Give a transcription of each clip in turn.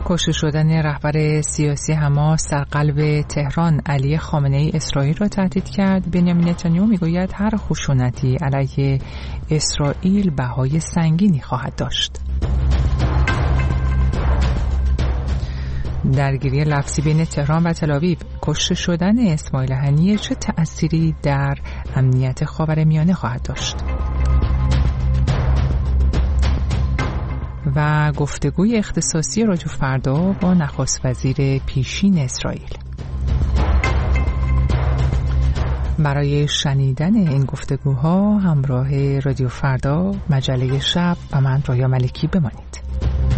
کشته شدن رهبر سیاسی حماس در قلب تهران علی خامنه‌ای اسرائیل را تهدید کرد. بنیامین نتانیاهو میگوید هر خشونتی علیه اسرائیل بهای سنگینی خواهد داشت. درگیری لفظی بین تهران و تل‌آویو، کشته شدن اسماعیل هنیه چه تأثیری در امنیت خاورمیانه خواهد داشت؟ و گفتگوی اختصاصی رادیو فردا با نخست وزیر پیشین اسرائیل. برای شنیدن این گفتگوها همراه رادیو فردا، مجله شب و من رویا ملکی بمانید.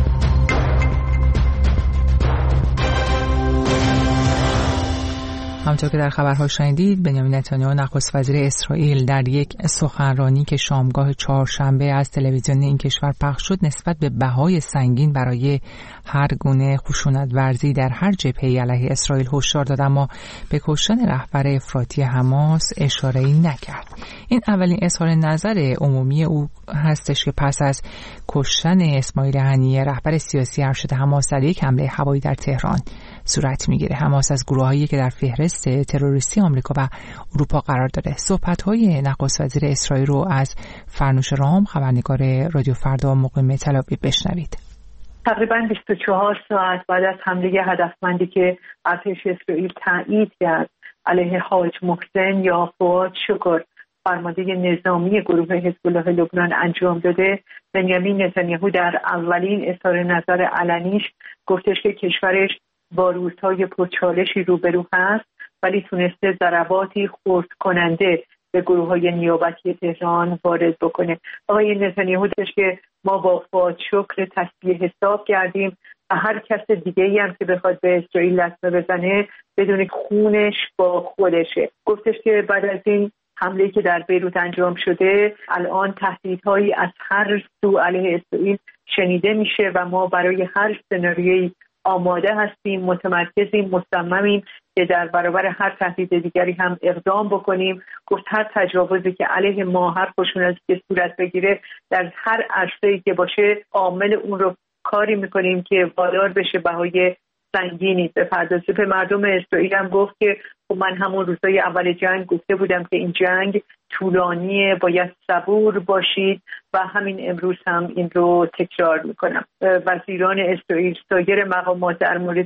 همونطور که در خبرها شنیدید، بنیامین نتانیاهو نخست وزیر اسرائیل در یک سخنرانی که شامگاه چهارشنبه از تلویزیون این کشور پخش شد نسبت به بهای سنگین برای هر گونه خشونت ورزی در هر جبهه‌ای علیه اسرائیل هشدار داد، اما به کشتن رهبر افراطی حماس اشاره‌ای نکرد. این اولین اظهار نظر عمومی او هستش که پس از کشتن اسماعیل هنیه رهبر سیاسی ارشد حماس در یک حمله هوایی در تهران صورت میگیره. حماس از گروهایی که در فهرست تروریستی آمریکا و اروپا قرار داره. صحبت‌های نخست وزیر اسرائیل رو از فرنوش رام، خبرنگار رادیو فردا مقیم تل‌آویو بشنوید. تقریباً 24 ساعت بعد از حمله هدفمندی که ارتش اسرائیل تایید کرد علیه حاج محسن یا فؤاد شکر، فرمانده نظامی گروه حزب الله لبنان انجام داده، بنیامین نتانیاهو در اولین اظهار نظر علنیش گفتش که کشورش با روزهای پرچالشی روبرو هست، ولی تونسته ضرباتی خرد کننده به گروه‌های نیابتی تهران وارد بکنه. آقای نتانیاهو داشت که ما با فؤاد شکر تسبیح حساب کردیم و هر کس دیگه‌ای هم که بخواد به اسرائیل لطمه بزنه بدون خونش با خودشه. گفتش که بعد از این حمله‌ای که در بیروت انجام شده الان تهدیدهایی از هر سو علیه اسرائیل شنیده میشه و ما برای هر سناریویی آماده هستیم، متمرکزیم، مصممیم که در برابر هر تهدید دیگری هم اقدام بکنیم. گفت هر تجاوزی که علیه ما، هر خشونتی که صورت بگیره در هر عرصه‌ای که باشه، عامل اون رو کاری میکنیم که وادار بشه بهای سنگینی بپردازه. به مردم اسرائیل هم گفت که من همون روزهای اول جنگ گفته بودم که این جنگ طولانیه، باید صبور باشید و همین امروز هم این رو تکرار میکنم. وزیران اسرائیل، سایر مقامات در مورد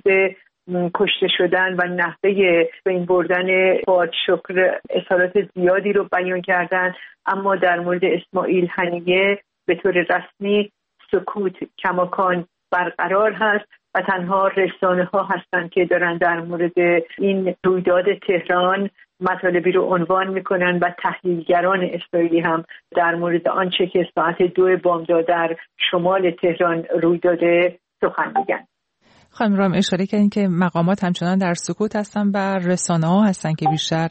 کشته شدن و نحوه بین بردن فؤاد شکر اظهارات زیادی رو بیان کردن، اما در مورد اسماعیل هنیه به طور رسمی سکوت کماکان برقرار هست و تنها رسانه‌ها هستند که دارن در مورد این رویداد تهران مطالبی رو عنوان میکنن و تحلیلگران اسرائیلی هم در مورد آنچه که ساعت 2 بامداد در شمال تهران روی داده سخن میگن. خانم رام اشاره کردین که مقامات همچنان در سکوت هستن و رسانه‌ها هستن که بیشتر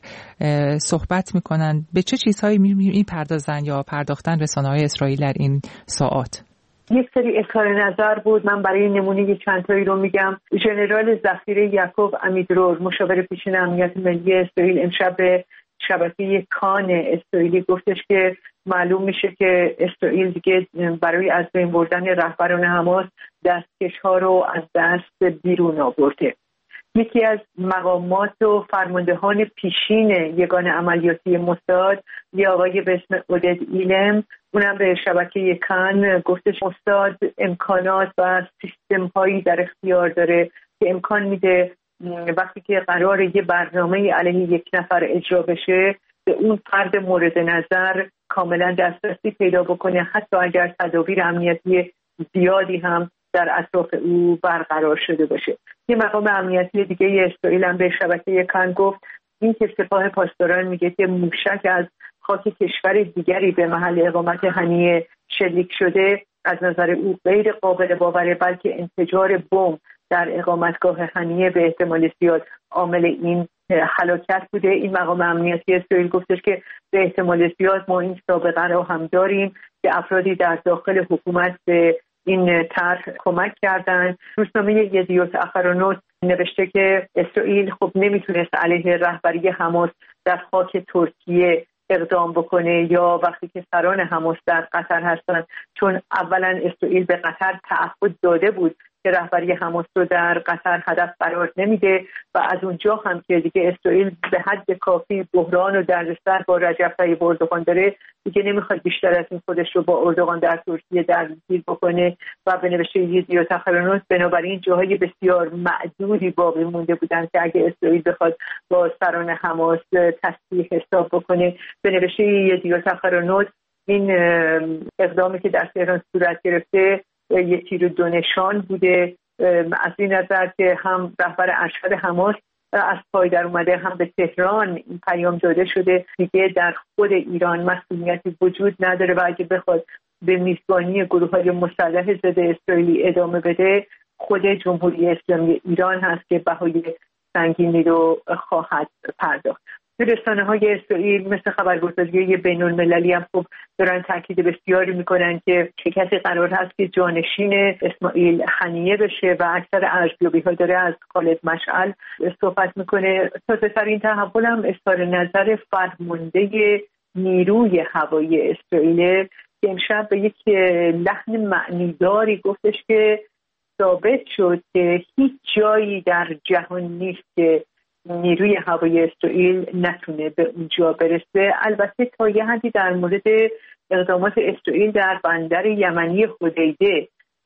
صحبت میکنن. به چه چیزهایی میپردازن یا پرداختن رسانه‌های اسرائیل در این ساعات؟ یک سری اظهار نظر بود. من برای نمونه چند تایی رو میگم. ژنرال ذخیره یعقوب عمیدرور، مشاور پیشین امنیت ملی اسرائیل، امشب به شبکه کان اسرائیلی گفتش که معلوم میشه که اسرائیل دیگه برای از بین بردن رهبران حماس دستکش‌ها رو از دست بیرون آورده. یکی از مقامات و فرماندهان پیشین یگان عملیاتی موساد، یه آقای به اسم عودد ایلم، اونم به شبکه کان گفتش موساد امکانات و سیستم هایی در اختیار داره که امکان میده وقتی که قراره یه برنامه علیه یک نفر اجرا بشه به اون فرد مورد نظر کاملا دسترسی پیدا بکنه، حتی اگر تدابیر امنیتی زیادی هم در اطراف او برقرار شده باشه. یه مقام امنیتی دیگه اسرائیل هم به شبکه کان گفت این که سپاه پاسداران میگه که موشک از خاک کشور دیگری به محل اقامت هنیه شلیک شده، از نظر او غیر قابل باوره، بلکه انفجار بمب در اقامتگاه هنیه به احتمال زیاد عامل این هلاکت بوده. این مقام امنیتی اسرائیل گفتش که به احتمال زیاد ما این سابقه رو هم داریم که افرادی در داخل حکومت به این طرح کمک کردن. روزنامه یدیوت اخرونوت نوشته که اسرائیل خب نمیتونست علیه رهبری حماس در خاک ترکیه اقدام بکنه یا وقتی که سران حماس در قطر هستند، چون اولا اسرائیل به قطر تعهد داده بود که رهبری حماس رو در قطر هدف قرار نمیده و از اونجا هم که دیگه اسرائیل به حد کافی بحران و دردسر با رجب طیب اردوغان داره، دیگه نمیخواد بیشتر از این خودش رو با اردوغان در ترکیه درگیر بکنه و به نوشته یزی تخرنوس بنابراین جاهای بسیار معدودی باقی مونده بودن که اگه اسرائیل بخواد با سران حماس تصحیح حساب بکنه. به نوشته یزی تخرنوس این اقدامی که در تهران صورت گرفته یک تیر و دو نشان بوده، از این نظر که هم رهبر ارشد حماس از پای در اومده، هم به تهران این پیام داده شده دیگه در خود ایران مسئولیتی وجود نداره و اگه بخواد به میزبانی گروه‌های مسلح ضد اسرائیلی ادامه بده، خود جمهوری اسلامی ایران هست که بهای سنگینی رو خواهد پرداخت. رسانه‌های اسرائیل مثل خبرگزاری بین‌المللی هم خب دارن تاکید بسیاری میکنن که کسی قرار هست که جانشین اسماعیل هنیه بشه و اکثر ارزیابی‌ها داره از خالد مشعل صحبت میکنه. تازه‌ترین تحول هم اظهار نظر فرمانده نیروی هوایی اسرائیل که امشب به یک لحن معنیداری گفتش که ثابت شد که هیچ جایی در جهان نیست که نیروی هوایی اسرائیل نتونه به اونجا برسه. البته تا یه حدی در مورد اقدامات اسرائیل در بندر یمنی حدیده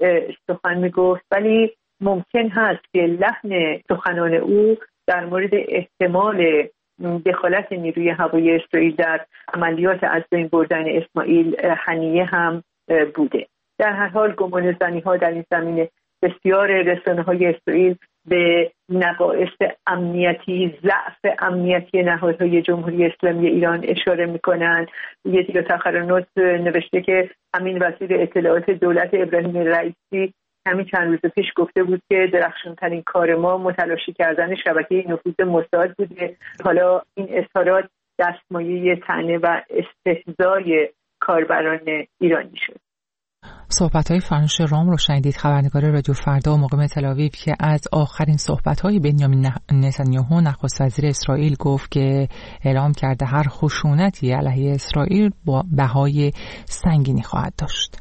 سخن میگفت، ولی ممکن هست که لحن سخنان او در مورد احتمال دخالت نیروی هوایی اسرائیل در عملیات از بین بردن اسماعیل هنیه هم بوده. در هر حال گمانه‌زنی‌ها در این زمینه بسیار رسانه‌های اسرائیل به نقائص امنیتی، ضعف امنیتی نهادهای جمهوری اسلامی ایران اشاره می‌کنند. یزی تخرنوس نوشته که همین وزیر اطلاعات دولت ابراهیم رئیسی همین چند روز پیش گفته بود که درخشان‌ترین کار ما متلاشی کردن شبکه نفوذ موساد بوده. حالا این اظهارات دستمایه طعنه و استهزای کاربران ایرانی شد. صحبت‌های فرانوش رام رو شنیدید، خبرنگار رادیو فردا و مقیم تل‌آویو که از آخرین صحبت‌های بنیامین نتانیاهو نخست وزیر اسرائیل گفت که اعلام کرده هر خشونتی علیه اسرائیل با بهای سنگینی خواهد داشت.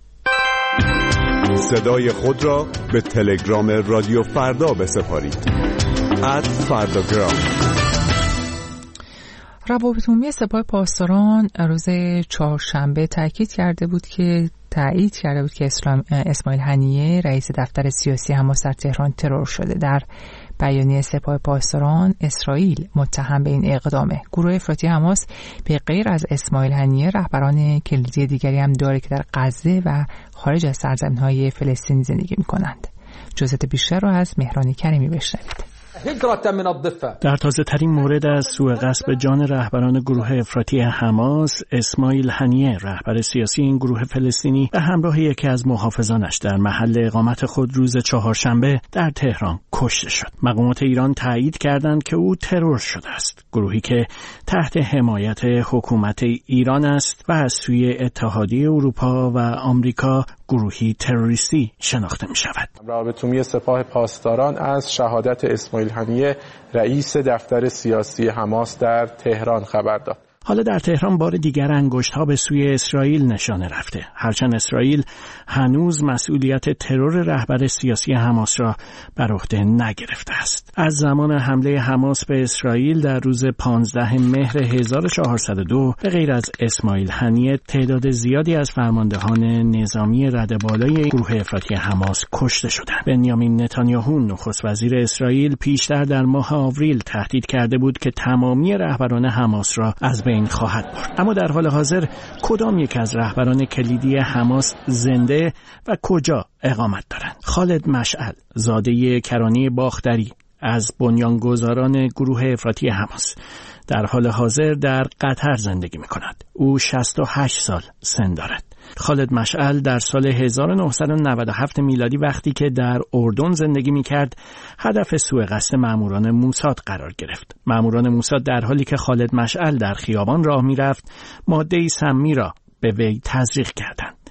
صدای خود را به تلگرام رادیو فردا بسپارید. @فرداگرام. روابط عمومی سپاه پاسداران روز چهارشنبه تایید کرده بود که اسماعیل هنیه رئیس دفتر سیاسی حماس در تهران ترور شده. در بیانیه سپاه پاسداران اسرائیل متهم به این اقدامه. گروه افراطی حماس به غیر از اسماعیل هنیه رهبران کلیدی دیگری هم داره که در غزه و خارج از سرزمین‌های فلسطین زندگی می‌کنند. جزئیات بیشتر رو از مهران کریمی بشنوید. در تازه ترین مورد از سوء قصد جان رهبران گروه افراطی حماس، اسماعیل هنیه رهبر سیاسی این گروه فلسطینی به همراه یکی از محافظانش در محل اقامت خود روز چهارشنبه در تهران کشته شد. مقامات ایران تایید کردند که او ترور شده است. گروهی که تحت حمایت حکومت ایران است و از سوی اتحادیه اروپا و آمریکا گروهی تروریستی شناخته می شود. روابط عمومی سپاه پاسداران از شهادت اسماعیل هنیه رئیس دفتر سیاسی حماس در تهران خبر داد. حالا در تهران بار دیگر انگشت‌ها به سوی اسرائیل نشانه رفته. هرچند اسرائیل هنوز مسئولیت ترور رهبر سیاسی حماس را بر عهده نگرفته است. از زمان حمله حماس به اسرائیل در روز 15 مهر 1402 به غیر از اسماعیل هنیه تعداد زیادی از فرماندهان نظامی رده بالای گروه افراطی حماس کشته شدند. بنیامین نتانیاهو نخست وزیر اسرائیل پیشتر در ماه آوریل تهدید کرده بود که تمامی رهبران حماس را از بین خواهد برد. اما در حال حاضر کدام یک از رهبران کلیدی حماس زنده و کجا اقامت دارند؟ خالد مشعل زاده کرانی باختری از بنیانگذاران گروه افراطی حماس در حال حاضر در قطر زندگی می کند. او 68 سال سن دارد. خالد مشعل در سال 1997 میلادی وقتی که در اردن زندگی می‌کرد هدف سوء قصد ماموران موساد قرار گرفت. ماموران موساد در حالی که خالد مشعل در خیابان راه می‌رفت ماده‌ای سمی را به وی تزریق کردند.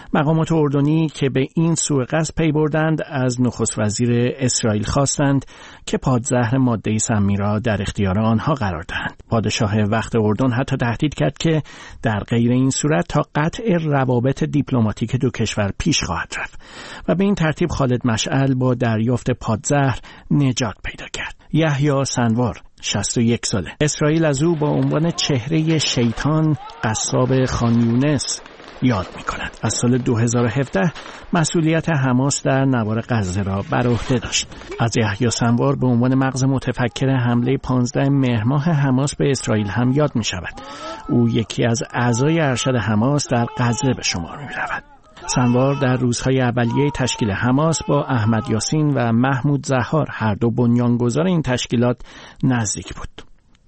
مقامات اردنی که به این سوء قصد پی بردند از نخست وزیر اسرائیل خواستند که پادزهر ماده سمی را در اختیار آنها قرار دهند. پادشاه وقت اردن حتی تهدید کرد که در غیر این صورت تا قطع روابط دیپلماتیک دو کشور پیش خواهد رفت و به این ترتیب خالد مشعل با دریافت پادزهر نجات پیدا کرد. یحیی سنوار 61 ساله. اسرائیل از او با عنوان چهره شیطان قصاب خان یونس یاد می کند. از سال 2017 مسئولیت حماس در نوار غزه را بر عهده داشت. از یحیی سنوار به عنوان مغز متفکر حمله 15 مهر ماه حماس به اسرائیل هم یاد می شود. او یکی از اعضای ارشد حماس در غزه به شمار می رود. سنوار در روزهای اولیه تشکیل حماس با احمد یاسین و محمود ظهار، هر دو بنیانگذار این تشکیلات، نزدیک بود.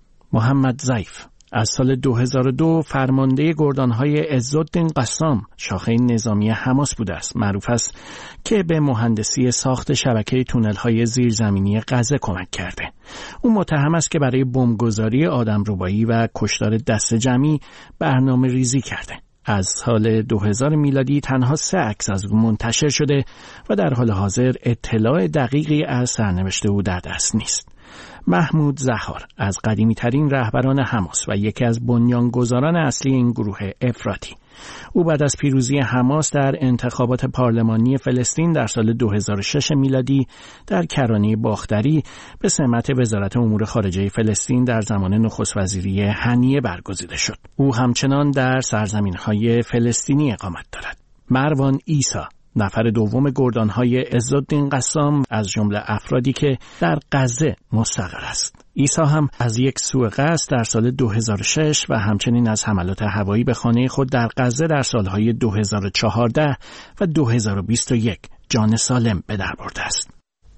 محمد ضیف از سال 2002 فرمانده گردانهای عزالدین قسام، شاخه نظامی حماس بوده است. معروف است که به مهندسی ساخت شبکه تونل‌های زیرزمینی غزه کمک کرده. او متهم است که برای بمبگذاری آدمربایی و کشتار دست جمعی برنامه ریزی کرده. از سال 2000 میلادی تنها 3 عکس از او منتشر شده و در حال حاضر اطلاع دقیقی از سرنوشت او در دست نیست. محمود ظهار از قدیمی ترین رهبران حماس و یکی از بنیانگذاران اصلی این گروه افراطی. او بعد از پیروزی حماس در انتخابات پارلمانی فلسطین در سال 2006 میلادی در کرانه باختری به سمت وزارت امور خارجه فلسطین در زمان نخست وزیری هنیه برگزیده شد. او همچنان در سرزمین‌های فلسطینی اقامت دارد. مروان عیسی، نفر دوم گردانهای عزالدین قسام، از جمله افرادی که در غزه مستقر است. عیسی هم از یک سوء قصد در سال 2006 و همچنین از حملات هوایی به خانه خود در غزه در سالهای 2014 و 2021 جان سالم به در برده است.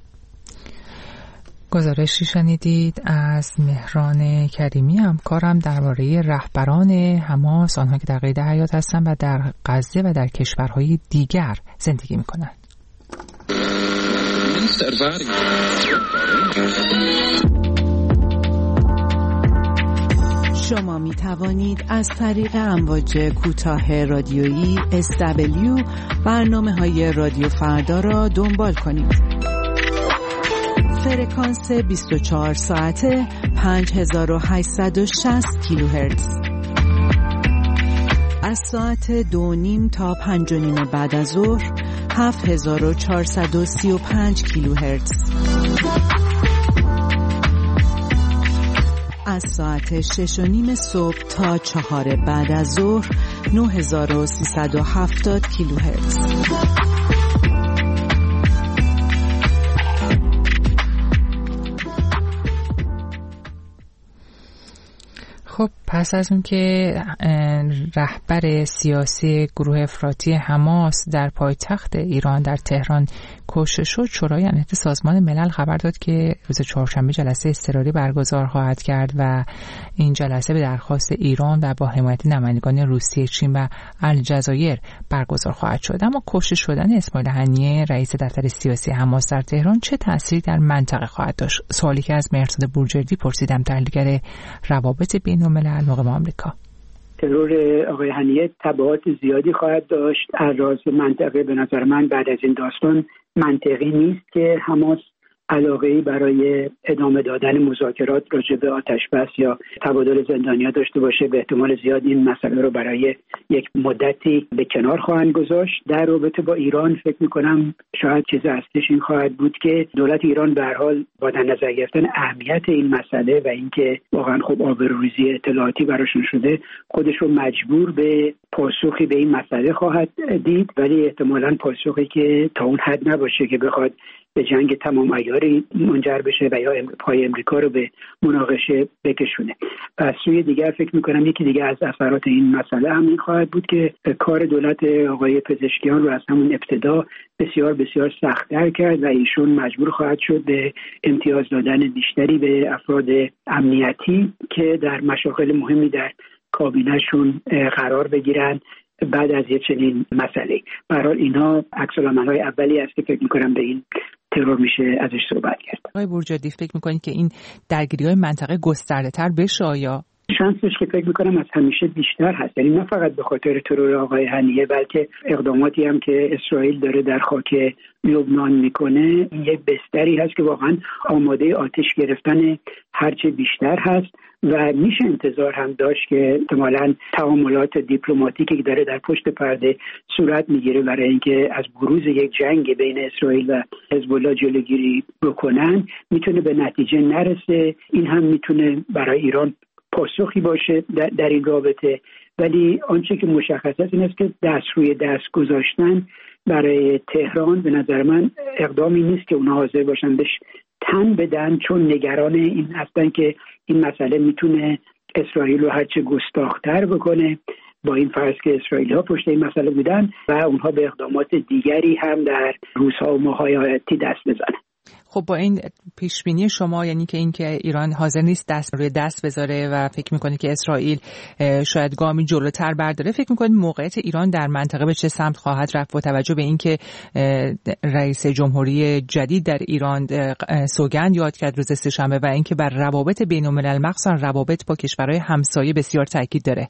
گزارشی شنیدید از مهران کریمی، همکارم، درباره رهبران حماس، آنها که در قید حیات هستند و در غزه و در کشورهای دیگر زندگی می‌کنند. شما می توانید از طریق امواج کوتاه رادیویی SW برنامه‌های رادیو فردا را دنبال کنید. فرکانس 24 ساعته 5860 کیلوهرتز. از ساعت 2:30 تا 5:30 بعد از ظهر 7435 کیلوهرتز. از ساعت 6:30 صبح تا 4 بعد از ظهر 9370 کیلوهرتز. خب پس از اون که رهبر سیاسی گروه افراطی حماس در پایتخت ایران در تهران کشته شد، شورای امنیت سازمان ملل خبر داد که روز چهارشنبه جلسه اضطراری برگزار خواهد کرد و این جلسه به درخواست ایران و با حمایت نمایندگان روسیه، چین و الجزایر برگزار خواهد شد. اما کشته شدن اسماعیل هنیه، رئیس دفتر سیاسی حماس در تهران، چه تأثیری در منطقه خواهد داشت؟ سوالی که از مهرداد بورجردی پرسیدم، تحلیلگر روابط بین‌الملل مقام آمریکا. ترور آقای هنیه تبعات زیادی خواهد داشت. اراز منطقه به نظر من بعد از این داستان منطقی نیست که حماس علاقه‌ای برای ادامه دادن مذاکرات راجع به آتش‌بس یا تبادل زندانیان داشته باشه. به احتمال زیاد این مسئله رو برای یک مدتی به کنار خواهند گذاشت. در رابطه با ایران فکر می‌کنم شاید چیز اصلیش این خواهد بود که دولت ایران به هر حال با در نظر گرفتن اهمیت این مسئله و اینکه واقعا خب آبروریزی اطلاعاتی براشون شده، خودش رو مجبور به پاسخی به این مسئله خواهد دید، ولی احتمالاً پاسخی که تا اون حد نباشه که بخواد به جنگ تمام عیاری منجر بشه و یا پای امریکا رو به مناقشه بکشونه. پس سوی دیگر فکر میکنم یکی دیگه از اثرات این مسئله هم این خواهد بود که کار دولت آقای پزشکیان رو از همون ابتدا بسیار بسیار سخت‌تر کرد و ایشون مجبور خواهد شد به امتیاز دادن بیشتری به افراد امنیتی که در مشاغل مهمی در کابینه‌شون قرار بگیرن بعد از یه چنین مسئله. به هر حال اینا عکس‌العمل‌های اولی است که فکر می‌کنم به این ترور میشه ازش صحبت کرد. آقای بورجردی، فکر می‌کنید که این درگیری‌های منطقه گسترده‌تر بشه یا شانسش که فکر میکنم از همیشه بیشتر هست، یعنی نه فقط به خاطر ترور آقای هنیه بلکه اقداماتی هم که اسرائیل داره در خاک لبنان میکنه یک بستری هست که واقعا آماده آتش گرفتن هرچه بیشتر هست و میشه انتظار هم داشت که احتمالاً تعاملات دیپلماتیکی که داره در پشت پرده صورت میگیره برای اینکه از بروز یک جنگ بین اسرائیل و حزب الله جلوگیری بکنن میتونه به نتیجه نرسه. این هم میتونه برای ایران پاسخی باشه در این رابطه، ولی آنچه که مشخص است این است که دست روی دست گذاشتن برای تهران به نظر من اقدامی نیست که اونها حاضر باشن بهش تن بدن، چون نگران این هستن که این مسئله میتونه اسرائیل رو هرچه گستاخ‌تر بکنه، با این فرض که اسرائیلی‌ها پشت این مسئله بودن و اونها به اقدامات دیگری هم در روزها و ماه‌های آتی دست بزنن. خب با این پیشبینی شما، یعنی که اینکه ایران حاضر نیست دست روی دست بذاره و فکر میکنه که اسرائیل شاید گامی جلوتر برداره، فکر میکنید موقعیت ایران در منطقه به چه سمت خواهد رفت با توجه به اینکه رئیس جمهوری جدید در ایران سوگند یاد کرد روز سه‌شنبه و اینکه بر روابط بین‌الملل مخصوصا روابط با کشورهای همسایه بسیار تاکید داره؟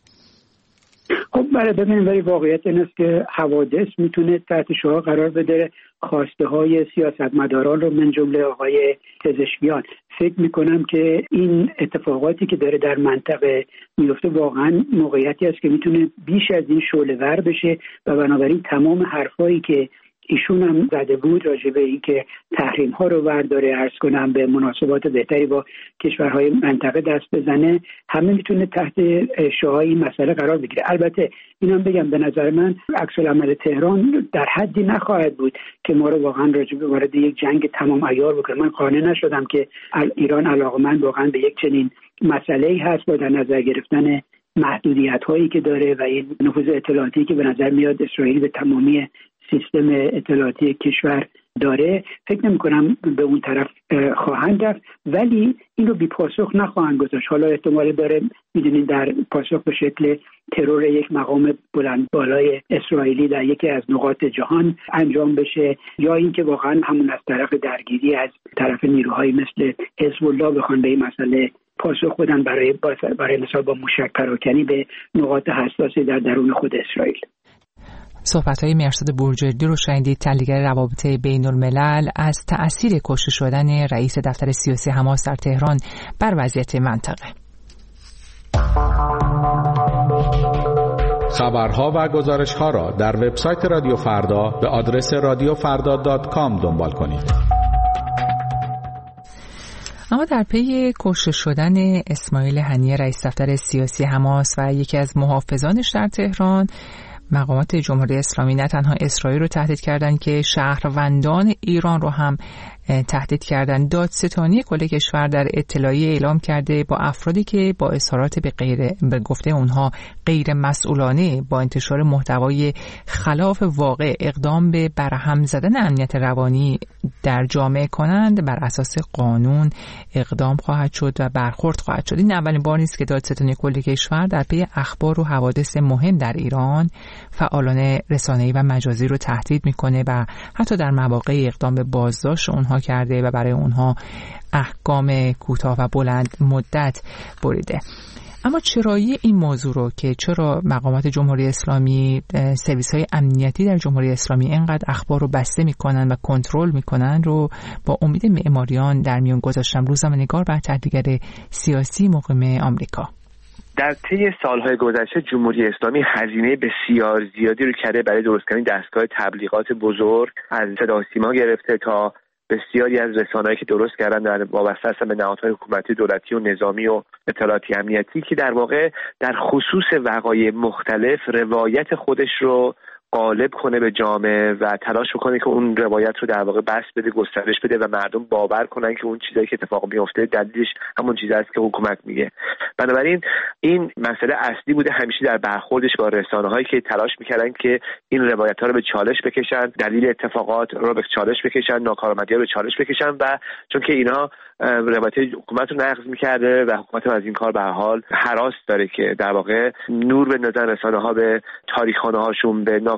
خب ببینید، ولی واقعیت این است که حوادث میتونه تحت شعاع قرار بده خواسته های سیاستمداران رو، من جمله آقای پزشکیان. فکر میکنم که این اتفاقاتی که داره در منطقه میفته واقعا موقعیتی است که میتونه بیش از این شعله‌ور بشه و بنابراین تمام حرفایی که ایشون هم زده بود راجع به این که تحریم ها رو ورداره، عرض کنم به مناسبات بهتری با کشورهای منطقه دست بزنه، همه میتونه تحت شعاع این مسئله قرار بگیره. البته اینم بگم به نظر من عکس العمل تهران در حدی نخواهد بود که ما رو واقعا راجع به وارد یک جنگ تمام عیار بکنه. من قانع نشدم که ایران علاقمند واقعا به یک چنین مسئله‌ای هست با در نظر گرفتن محدودیت هایی که داره و این نفوذ اطلاعاتی که به نظر میاد اسرائیل به تمامی سیستم اطلاعاتی کشور داره. فکر نمی کنم به اون طرف خواهند رفت، ولی این رو بی پاسخ نخواهند گذاشت. حالا احتمال داره میدونید در پاسخ به شکل ترور یک مقام بلند بالای اسرائیلی در یکی از نقاط جهان انجام بشه، یا اینکه واقعا همون از طرف درگیری از طرف نیروهای مثل حزب الله بخوان به این مسئله پاسخ بدن برای مثال با موشک پراکنی به نقاط حساسی در درون خود اسرائیل. صحبت‌های مرصاد بورجردی رو شنیدید، تحلیلگر روابط بین‌الملل، از تأثیر کشته شدن رئیس دفتر سیاسی حماس در تهران بر وضعیت منطقه. خبرها و گزارش‌ها را در وبسایت رادیو فردا به آدرس radiofarda.com دنبال کنید. اما در پی کشته شدن اسماعیل هنیه رئیس دفتر سیاسی حماس و یکی از محافظانش در تهران، مقامات جمهوری اسلامی نه تنها اسرائیل رو تهدید کردند که شهروندان ایران رو هم تهدید کردند. دادستانی کل کشور در اطلاعیه اعلام کرده با افرادی که با اظهارات به گفته اونها غیر مسئولانه با انتشار محتوای خلاف واقع اقدام به برهم زدن امنیت روانی در جامعه کنند، بر اساس قانون اقدام خواهد شد و برخورد خواهد شد. این اولین بار نیست که دادستانی کل کشور در پی اخبار و حوادث مهم در ایران فعالان رسانه‌ای و مجازی رو تهدید میکنه و حتی در مواقع اقدام به بازداشت اونها کرده و برای اونها احکام کوتاه و بلند مدت بریده. اما چرایی این موضوع رو که چرا مقامات جمهوری اسلامی، سرویس‌های امنیتی در جمهوری اسلامی اینقدر اخبار رو بسته میکنن و کنترل میکنن رو با امید معماریان در میون گذاشتم. روزنامه‌نگار و تحلیلگر سیاسی مقیم آمریکا. در طی سالهای گذشته جمهوری اسلامی هزینه بسیار زیادی رو کرده برای درست کردن دستگاه تبلیغات بزرگ، از صدا و سیما گرفته تا بسیاری از رسانه‌ای که درست کردن در وابسته هستن به نهادهای حکومتی، دولتی و نظامی و اطلاعاتی امنیتی، که در واقع در خصوص وقایع مختلف روایت خودش رو غالب کنه به جامعه و تلاش بکنه که اون روایت رو در واقع بس بده، گسترش بده و مردم باور کنن که اون چیزایی که اتفاق میفته دلیلش همون چیزی است که حکومت میگه. بنابراین این مسئله اصلی بوده همیشه در برخوردش با رسانه‌هایی که تلاش میکردن که این روایت‌ها رو به چالش بکشن، دلیل اتفاقات رو به چالش بکشن، ناکارآمدی‌ها رو به چالش بکشن، و چون که اینا روایت حکومت رو نقض میکرده و حکومت از این کار به هر حال هراس داره که در واقع نور بندازن رسانه‌ها به تاریخ‌خانه‌هاشون، به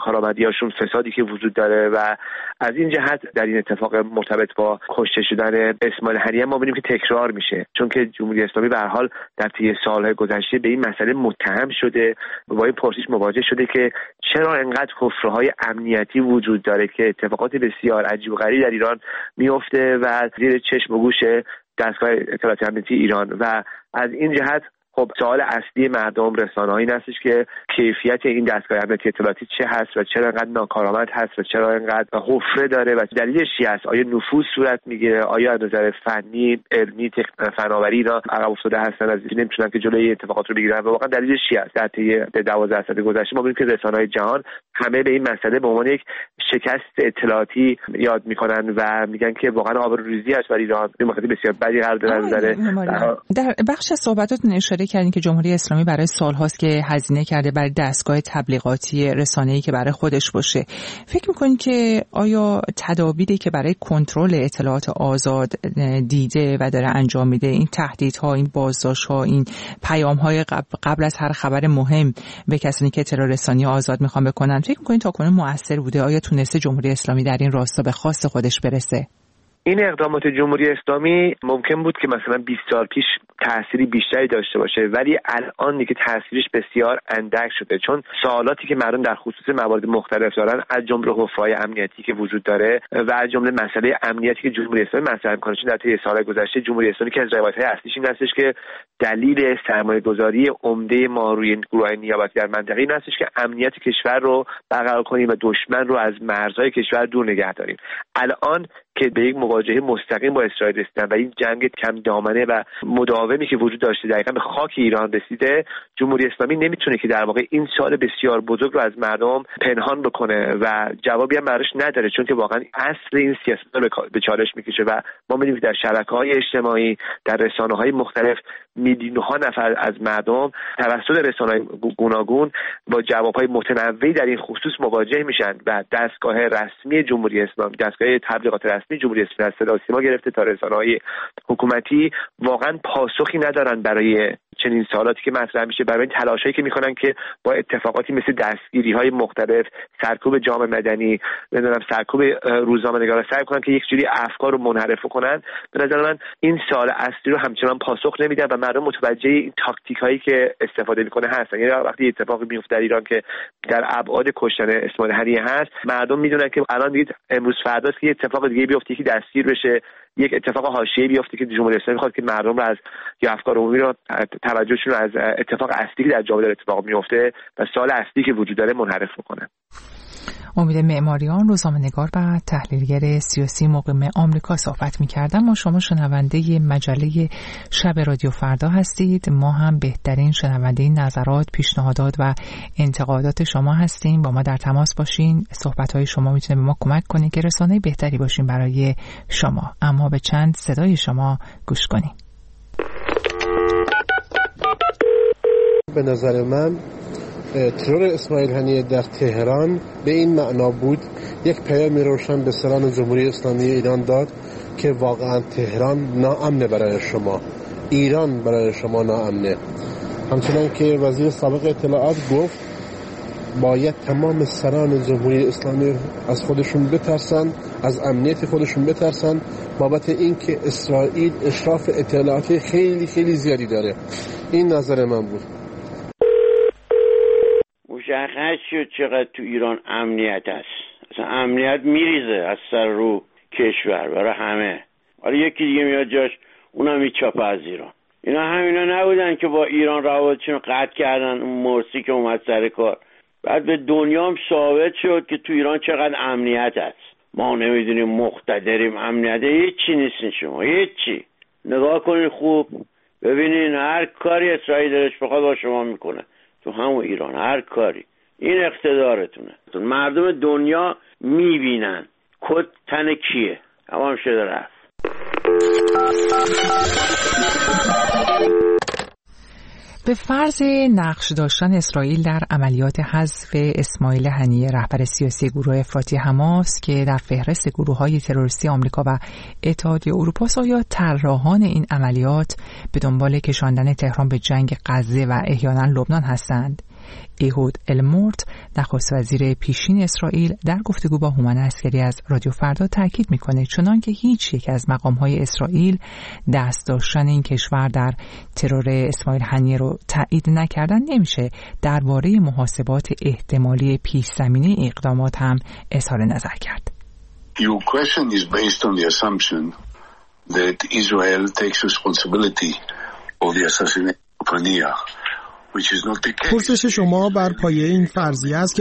ناکارآمدی‌هاشون، فسادی که وجود داره و از این جهت در این اتفاق مرتبط با کشته شدن اسماعیل هنیه ما ببینیم که تکرار میشه، چون که جمهوری اسلامی به هر حال در طی سال‌های گذشته به این مسئله متهم شده و با این پرسش مواجه شده که چرا انقدر حفره‌های امنیتی وجود داره که اتفاقات بسیار عجیب و غریب در ایران میفته و زیر چشم و گوش دستگاه اطلاعات امنیتی ایران. و از این جهت خب سوال اصلی مردم، رسانه‌ها این هستش که کیفیت این دستگاه امنیتی اطلاعاتی چه هست و چرا انقدر ناکارآمد هست و چرا انقدر حفره داره و دلیلش چی است؟ آیا نفوذ صورت میگیره؟ آیا از نظر فنی، علمی، فناوری اینا عقب افتاده هستن، از این نمیتونن که جلوی اتفاقات رو بگیرن و واقعا دلیلش چی است؟ در طی 12 سال گذشته ما می‌بینیم که رسانه‌های جهان همه به این مسئله به عنوان یک شکست اطلاعاتی یاد میکنن و میگن که واقعا آبروریزی است برای ایران. این موقعیت بسیار بدی قرار داره. در بخش از صحبتاتون اشاره کردین که جمهوری اسلامی برای سال‌هاست که هزینه کرده برای دستگاه تبلیغاتی رسانه‌ای که برای خودش باشه. فکر می‌کنین که آیا تدابیری که برای کنترل اطلاعات آزاد دیده و داره انجام میده، این تهدیدها، این بازداشت‌ها، این پیام‌های قبل از هر خبر مهم به کسانی که اطلاع رسانی آزاد می‌خوان بکنن، فکر می‌کنین تاکنون مؤثر بوده؟ آیا تونسته جمهوری اسلامی در این راستا به خواست خودش برسه؟ این اقدامات جمهوری اسلامی ممکن بود که مثلا 20 سال پیش تأثیری بیشتری داشته باشه، ولی الان دیگه تأثیرش بسیار اندک شده، چون سوالاتی که مردم در خصوص موارد مختلف دارن، از جمله حفره‌های امنیتی که وجود داره و از جمله مسئله امنیتی که جمهوری اسلامی مطرح می‌کنه، چون در طی سال‌های گذشته جمهوری اسلامی که از روایت‌های اصلیش این هستش که دلیل سرمایه‌گذاری عمده ما روی گروه نیابتی در منطقه این هستش که امنیت کشور رو برقرار کنیم و دشمن رو از مرزهای کشور دور نگه داریم. الان که به یک مواجهه مستقیم با اسرائیل رسیدن و این جنگ کم دامنه و مداومی که وجود داشته دقیقاً به خاک ایران رسیده، جمهوری اسلامی نمیتونه که در واقع این سال بسیار بزرگ رو از مردم پنهان بکنه و جوابی هم براش نداره، چون که واقعا اصل این سیاست رو به چالش میکشه و ما می‌بینیم که در شبکه‌های اجتماعی، در رسانه‌های مختلف میلیون‌ها نفر از مردم توسط رسانه‌های گوناگون با جواب‌های متنوعی در این خصوص مواجه میشن و دستگاه رسمی جمهوری اسلامی، دستگاه تبلیغات رسمی جمهوری اسلامی از صدا و سیما گرفته تا رسانه‌های حکومتی واقعا پاسخی ندارن برای چنین سوالاتی که مطرح میشه، برای تلاشایی که میکنن که با اتفاقاتی مثل دستگیری‌های مختلف، سرکوب جامعه مدنی، سرکوب روزنامه‌نگارا سعی کنن که یک جوری افکار رو منحرف کنن. به نظر من این سوال اصلی رو همچنان پاسخ نمیدن و مردم متوجه این تاکتیکایی که استفاده میکنه هستن. یعنی وقتی اتفاقی میفته در ایران که در ابعاد کشتن اسماعیل هنیه هست، مردم میدونن که الان دیگه امروز فرداست که اتفاق دیگه بیفته که دستگیر بشه، یک اتفاق حاشیه‌ای بیفته که جمهوری اسلامی میخواد که مردم رو از یا افکار عمومی رو توجهشون رو از اتفاق اصلی که در جامعه اتفاق میفته و سوال اصلی که وجود داره منحرف بکنه. امید معماریان، روزنامه‌نگار و تحلیلگر سیاسی مقیم آمریکا صحبت می‌کردم. ما شما شنونده مجله شب رادیو فردا هستید. ما هم بهترین شنونده نظرات، پیشنهادات و انتقادات شما هستیم. با ما در تماس باشین. صحبت‌های شما میتونه به ما کمک کنه که رسانه بهتری باشیم برای شما. اما به چند صدای شما گوش کنیم. به نظر من ترور اسماعیل هنیه در تهران به این معنا بود، یک پیام روشن به سران جمهوری اسلامی ایران داد که واقعا تهران ناامنه برای شما، ایران برای شما ناامنه. همچنان که وزیر سابق اطلاعات گفت باید تمام سران جمهوری اسلامی از خودشون بترسن، از امنیت خودشون بترسن، بابت اینکه اسرائیل اشراف اطلاعاتی خیلی خیلی زیادی داره. این نظر من بود. مشخص شد چقدر تو ایران امنیت هست. اصلا امنیت میریزه از سر رو کشور برای همه. حالا یکی دیگه میاد جاش، اونم میچاپه از ایران. اینا همینا نبودن که با ایران روابطشون قطع کردن، اون مرسی که اومد سر کار. بعد به دنیا هم ثابت شد که تو ایران چقدر امنیت هست. ما نمیدونیم، مقتدریم، امنیت هیچی نیستین شما، هیچی. نگاه کنین خوب ببینین هر کاری اسرائیل دلش بخواد با شما میکنه تو همون ایران، هر کاری. این اقتدارتونه. مردم دنیا میبینن کد تن کیه. تمام شده رفت. به فرض نقش داشتن اسرائیل در عملیات حذف اسماعیل هنیه، رهبر سیاسی گروه افراطی حماس که در فهرست گروه‌های تروریستی آمریکا و اتحادیه اروپا، آیا طراحان این عملیات به دنبال کشاندن تهران به جنگ غزه و احیانا لبنان هستند؟ ایهود المورت، نخست وزیر پیشین اسرائیل، در گفتگو با هومن عسکری از رادیو فردا تاکید میکنه چنان که هیچ یک از مقامهای اسرائیل دست داشتن این کشور در ترور اسماعیل هنیه رو تایید نکردن، نمیشه درباره محاسبات احتمالی پیش زمینه اقدامات هم اظهار نظر کرد. Your question is based on the assumption that Israel takes responsibility of the assassination of Haniya, which is not the case. پرسش شما بر پایه این فرضیه است که